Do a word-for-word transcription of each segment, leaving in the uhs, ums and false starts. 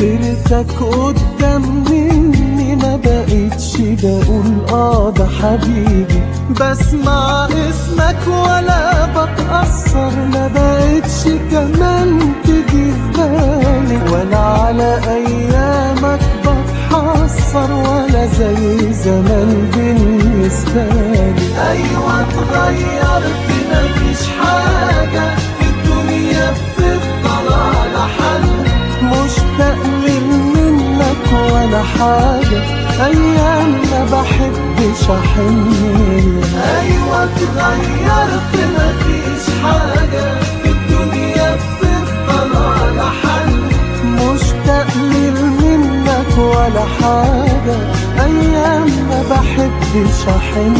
سيرتك قدام مني ما بقتش بقول اه ده حبيبي، بسمع اسمك ولا بتأثر، ما بقتش كمان تيجي في بالي، ولا على ايامك بتحسر ولا زي زمان بالنسبة لي. ايوه اتغيرت مفيش حاجة في الدنيا بتفضل على حل، مشتاق منك ولا حاجة أيام ما بحبش أحن. أيوة اتغيرت مفيش حاجة في الدنيا بتفضل على حل، مشتاق منك ولا حاجة أيام ما بحبش أحن.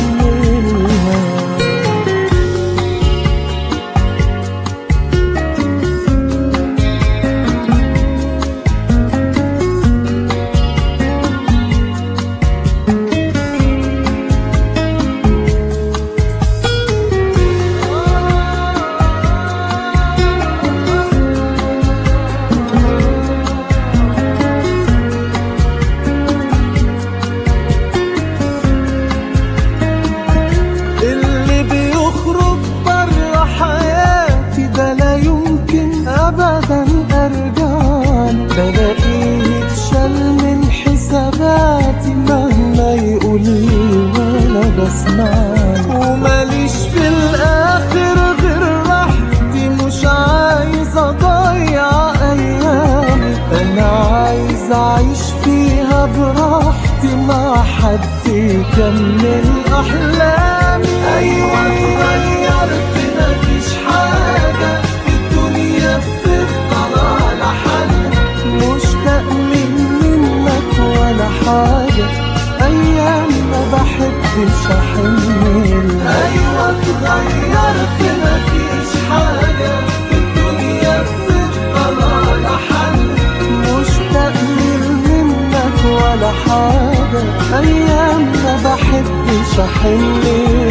بلاقيه اتشال من حساباتي مهما يقولي ولا بسمعه، وماليش في الاخر غير راحتي، مش عايز اضيع ايامي، انا عايز اعيش فيها براحتي مع حد يكمل احلامي. ايوه اتغيرت مفيش حاجه في الدنيا بتفضل على حل، مشتاق منك ولا حاجة أيام ما بحبش أحن. أيوة اتغيرت مفيش حاجة في الدنيا بتفضل على حل، مشتاق منك ولا حاجة أيام ما بحبش أحن.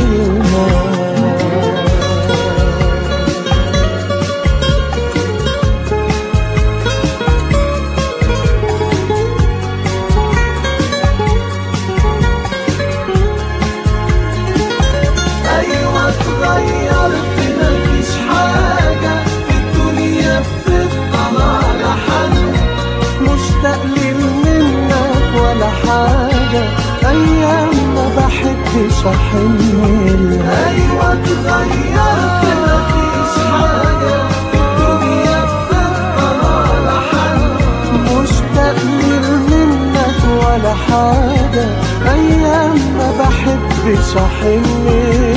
اتغيرت مفيش حاجة في الدنيا بتفضل على حل، مشتاق منك ولا حاجة أيام ما بحبش أحن. أيوة اتغيرت مفيش حاجة في الدنيا بتفضل على حل، مشتاق منك ولا حاجة أيام ما بحبش أحن.